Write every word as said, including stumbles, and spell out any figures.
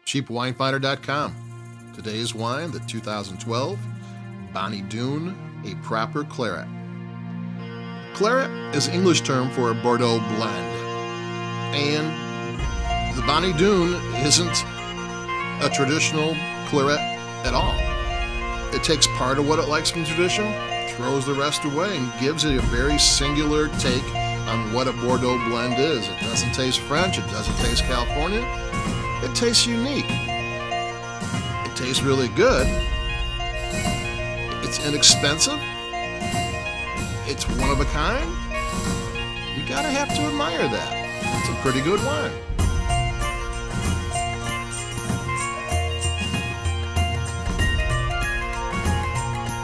cheap wine finder dot com. Today's wine, the two thousand twelve Bonnie Doon, a proper claret. Claret is an English term for a Bordeaux blend. And the Bonnie Doon isn't a traditional claret at all. It takes part of what it likes from traditional, throws the rest away, and gives it a very singular take on what a Bordeaux blend is. It doesn't taste French, it doesn't taste California, it tastes unique. It tastes really good. It's inexpensive. It's one of a kind. You gotta have to admire that. It's a pretty good wine.